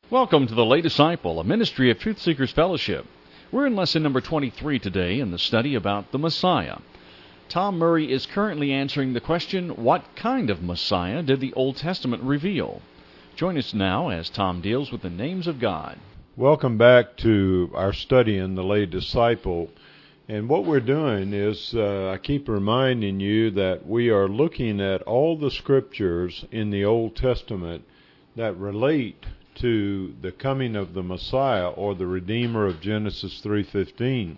Welcome to the Lay Disciple, a ministry of Truth Seekers Fellowship. We're in lesson number 23 today in the study about the Messiah. Tom Murray is currently answering the question, what kind of Messiah did the Old Testament reveal? Join us now as Tom deals with the names of God. Welcome back to our study in the Lay Disciple. And what we're doing is, I keep reminding you that we are looking at all the scriptures in the Old Testament that relate to the coming of the Messiah or the Redeemer of Genesis 3:15.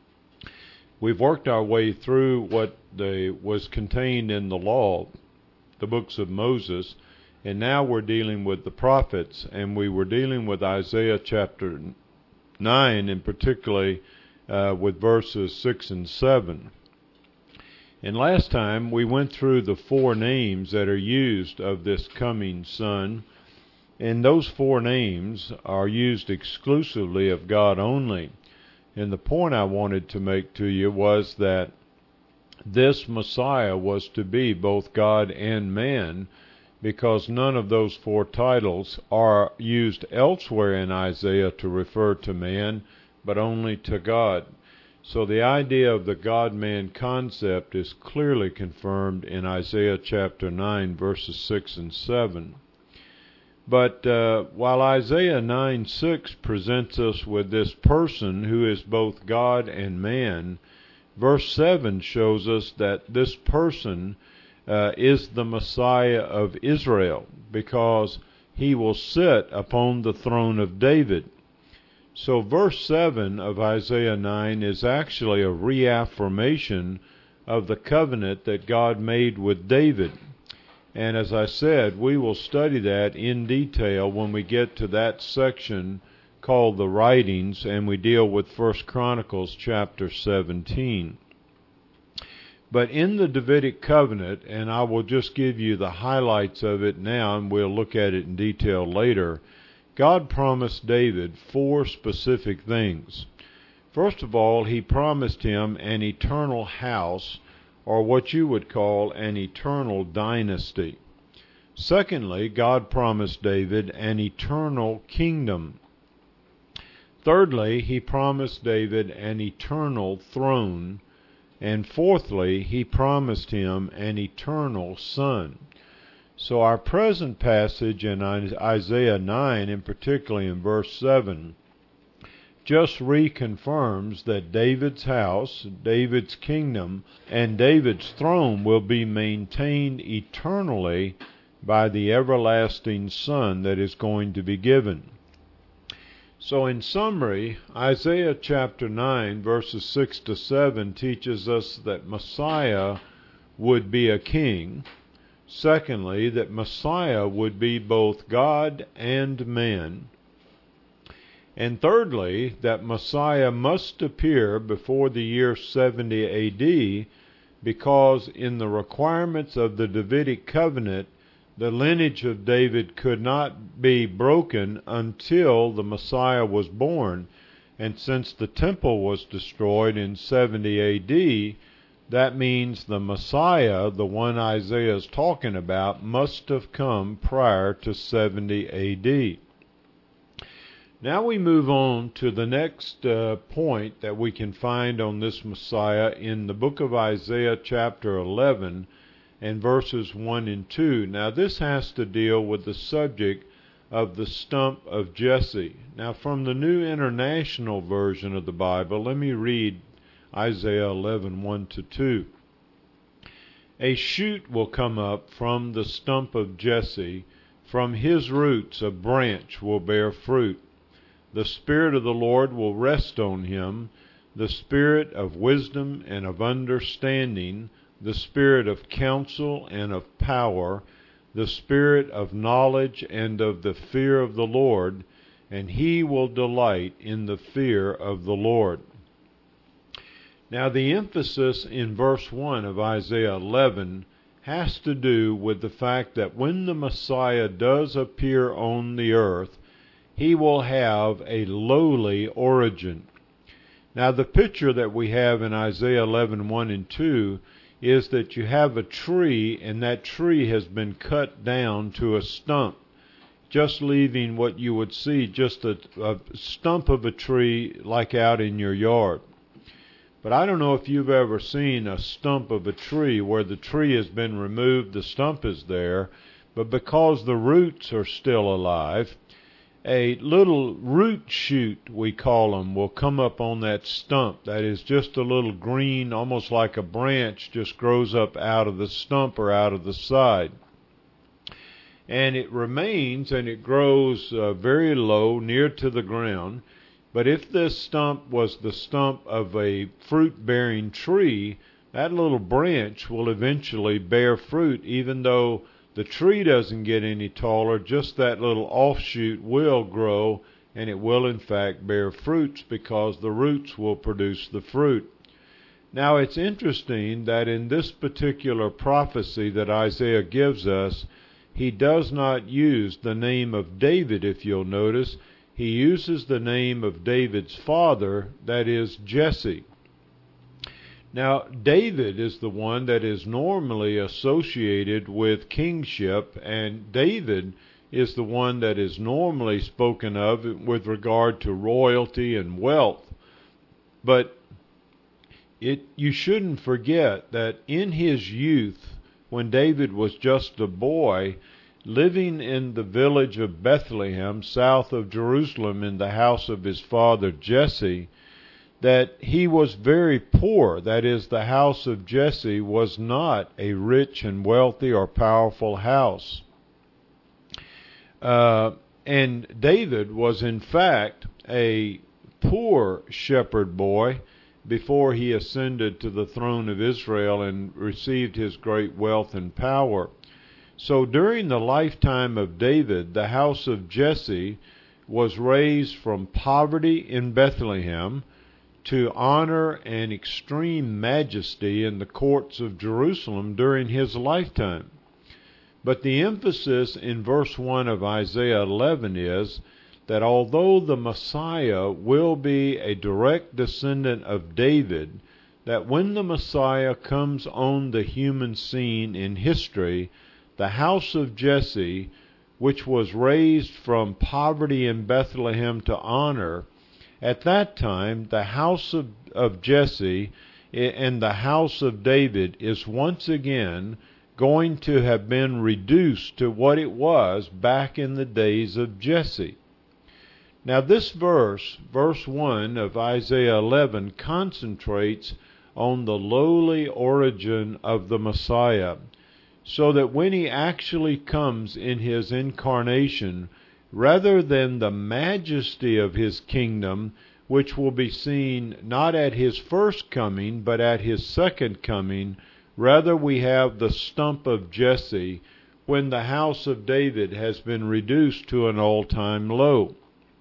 We've worked our way through what was contained in the law, the books of Moses, and now we're dealing with the prophets, and we were dealing with Isaiah chapter 9, and particularly with verses 6 and 7. And last time we went through the four names that are used of this coming Son. And those four names are used exclusively of God only. And the point I wanted to make to you was that this Messiah was to be both God and man, because none of those four titles are used elsewhere in Isaiah to refer to man, but only to God. So the idea of the God-man concept is clearly confirmed in Isaiah chapter 9, verses 6 and 7. But while Isaiah 9:6 presents us with this person who is both God and man, verse 7 shows us that this person is the Messiah of Israel, because he will sit upon the throne of David. So verse 7 of Isaiah 9 is actually a reaffirmation of the covenant that God made with David. And as I said, we will study that in detail when we get to that section called the Writings, and we deal with 1 Chronicles chapter 17. But in the Davidic covenant, and I will just give you the highlights of it now, and we'll look at it in detail later, God promised David four specific things. First of all, he promised him an eternal house, or what you would call an eternal dynasty. Secondly, God promised David an eternal kingdom. Thirdly, he promised David an eternal throne. And fourthly, he promised him an eternal son. So our present passage in Isaiah 9, and particularly in verse 7, just reconfirms that David's house, David's kingdom, and David's throne will be maintained eternally by the everlasting Son that is going to be given. So in summary, Isaiah chapter 9, verses 6 to 7 teaches us that Messiah would be a king. Secondly, that Messiah would be both God and man. And thirdly, that Messiah must appear before the year 70 A.D., because in the requirements of the Davidic covenant, the lineage of David could not be broken until the Messiah was born. And since the temple was destroyed in 70 A.D., that means the Messiah, the one Isaiah is talking about, must have come prior to 70 A.D. Now we move on to the next point that we can find on this Messiah in the book of Isaiah chapter 11 and verses 1 and 2. Now this has to deal with the subject of the stump of Jesse. Now from the New International Version of the Bible, let me read Isaiah 11, 1 to 2. A shoot will come up from the stump of Jesse, from his roots a branch will bear fruit. The Spirit of the Lord will rest on him, the Spirit of wisdom and of understanding, the Spirit of counsel and of power, the Spirit of knowledge and of the fear of the Lord, and he will delight in the fear of the Lord. Now the emphasis in verse 1 of Isaiah 11 has to do with the fact that when the Messiah does appear on the earth, he will have a lowly origin. Now the picture that we have in Isaiah 11, 1 and 2 is that you have a tree, and that tree has been cut down to a stump. just leaving what you would see, just a stump of a tree like out in your yard. But I don't know if you've ever seen a stump of a tree where the tree has been removed, the stump is there, but because the roots are still alive, a little root shoot, we call them, will come up on that stump. That is just a little green, almost like a branch, just grows up out of the stump or out of the side. And it remains, and it grows very low, near to the ground. But if this stump was the stump of a fruit-bearing tree, that little branch will eventually bear fruit, even though the tree doesn't get any taller. Just that little offshoot will grow, and it will in fact bear fruits because the roots will produce the fruit. Now it's interesting that in this particular prophecy that Isaiah gives us, he does not use the name of David, if you'll notice. He uses the name of David's father, that is Jesse. Now, David is the one that is normally associated with kingship, and David is the one that is normally spoken of with regard to royalty and wealth. But you shouldn't forget that in his youth, when David was just a boy, living in the village of Bethlehem, south of Jerusalem, in the house of his father Jesse, that he was very poor. That is, the house of Jesse was not a rich and wealthy or powerful house. And David was in fact a poor shepherd boy before he ascended to the throne of Israel and received his great wealth and power. So during the lifetime of David, the house of Jesse was raised from poverty in Bethlehem to honor and extreme majesty in the courts of Jerusalem during his lifetime. But the emphasis in verse 1 of Isaiah 11 is that although the Messiah will be a direct descendant of David, that when the Messiah comes on the human scene in history, the house of Jesse, which was raised from poverty in Bethlehem to honor, at that time the house of Jesse and the house of David is once again going to have been reduced to what it was back in the days of Jesse. Now this verse 1 of Isaiah 11, concentrates on the lowly origin of the Messiah, so that when he actually comes in his incarnation, rather than the majesty of his kingdom, which will be seen not at his first coming, but at his second coming, rather we have the stump of Jesse, when the house of David has been reduced to an all-time low.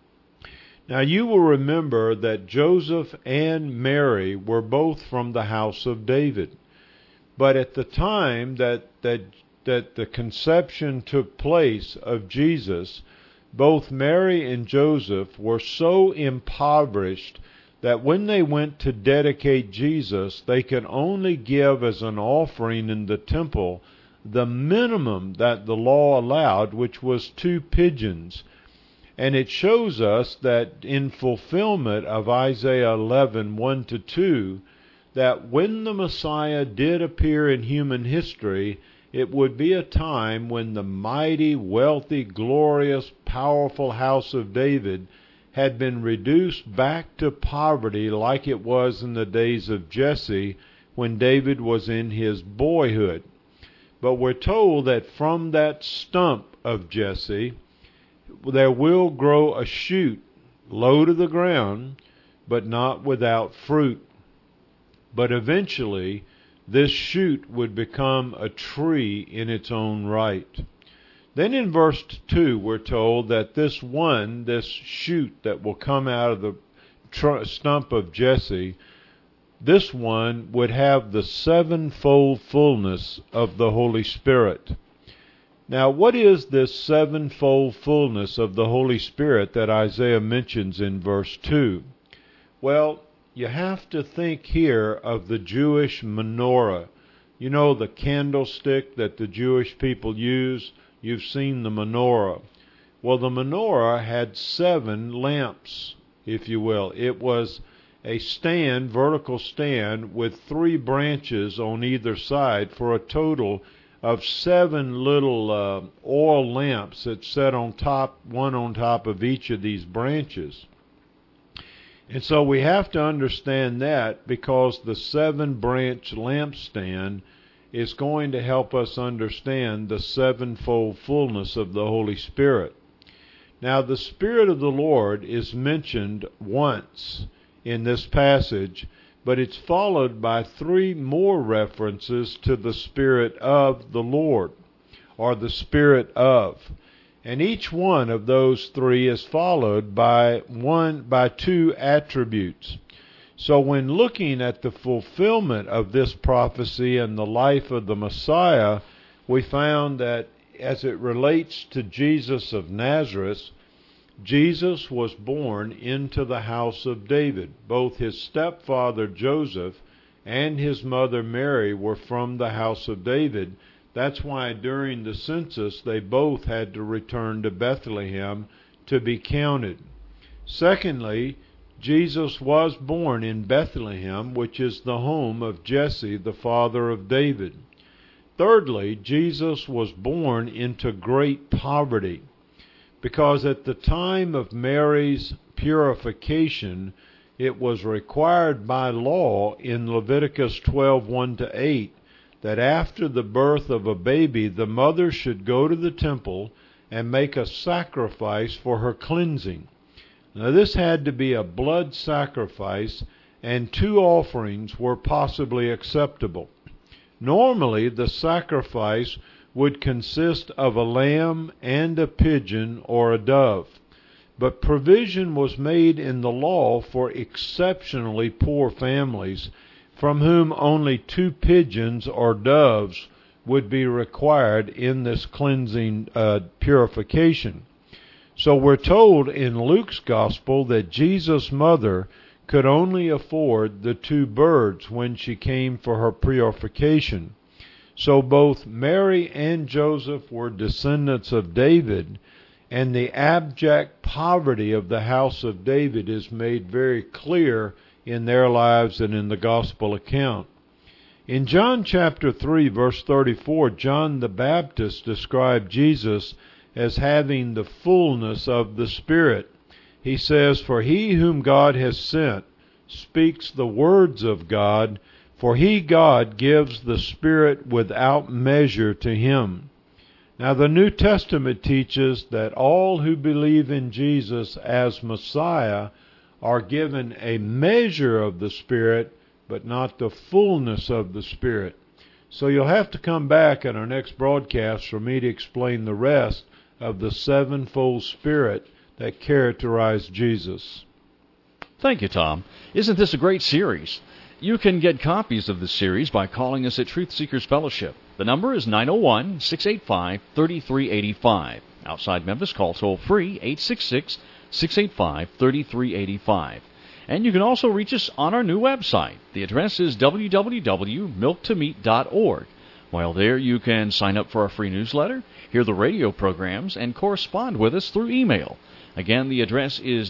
Now you will remember that Joseph and Mary were both from the house of David. But at the time that the conception took place of Jesus, both Mary and Joseph were so impoverished that when they went to dedicate Jesus, they could only give as an offering in the temple the minimum that the law allowed, which was 2 pigeons. And it shows us that in fulfillment of Isaiah 11, 1-2, that when the Messiah did appear in human history, it would be a time when the mighty, wealthy, glorious, powerful house of David had been reduced back to poverty like it was in the days of Jesse when David was in his boyhood. But we're told that from that stump of Jesse, there will grow a shoot low to the ground, but not without fruit. But eventually, this shoot would become a tree in its own right. Then in verse 2, we're told that this shoot that will come out of the stump of Jesse, this one would have the 7-fold fullness of the Holy Spirit. Now, what is this 7-fold fullness of the Holy Spirit that Isaiah mentions in verse 2? Well, you have to think here of the Jewish menorah. You know, the candlestick that the Jewish people use? You've seen the menorah. Well, the menorah had 7 lamps, if you will. It was a stand, vertical stand, with 3 branches on either side for a total of 7 little oil lamps that set on top, one on top of each of these branches. And so we have to understand that, because the 7-branch lampstand is going to help us understand the 7-fold fullness of the Holy Spirit. Now, the Spirit of the Lord is mentioned once in this passage, but it's followed by 3 more references to the Spirit of the Lord, or the Spirit of. And each one of those 3 is followed by 2 attributes. So when looking at the fulfillment of this prophecy and the life of the Messiah, we found that as it relates to Jesus of Nazareth, Jesus was born into the house of David. Both his stepfather Joseph and his mother Mary were from the house of David. That's why during the census they both had to return to Bethlehem to be counted. Secondly, Jesus was born in Bethlehem, which is the home of Jesse, the father of David. Thirdly, Jesus was born into great poverty, because at the time of Mary's purification, it was required by law in Leviticus 12:1-8 that after the birth of a baby, the mother should go to the temple and make a sacrifice for her cleansing. Now, this had to be a blood sacrifice, and 2 offerings were possibly acceptable. Normally, the sacrifice would consist of a lamb and a pigeon or a dove, but provision was made in the law for exceptionally poor families, from whom only 2 pigeons or doves would be required in this cleansing purification. So we're told in Luke's Gospel that Jesus' mother could only afford the 2 birds when she came for her purification. So both Mary and Joseph were descendants of David, and the abject poverty of the house of David is made very clear in their lives and in the Gospel account. In John chapter 3, verse 34, John the Baptist described Jesus as having the fullness of the Spirit. He says, "For he whom God has sent speaks the words of God, for he, God, gives the Spirit without measure to him." Now, the New Testament teaches that all who believe in Jesus as Messiah are given a measure of the Spirit, but not the fullness of the Spirit. So you'll have to come back at our next broadcast for me to explain the rest of the 7-fold Spirit that characterized Jesus. Thank you, Tom. Isn't this a great series? You can get copies of this series by calling us at Truth Seekers Fellowship. The number is 901-685-3385. Outside Memphis, call toll-free 866-685-3385. And you can also reach us on our new website. The address is www.milktomeat.org. While there, you can sign up for our free newsletter, hear the radio programs, and correspond with us through email. Again, the address is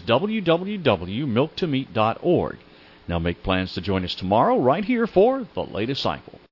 www.milktomeat.org. Now make plans to join us tomorrow right here for The Latest Cycle.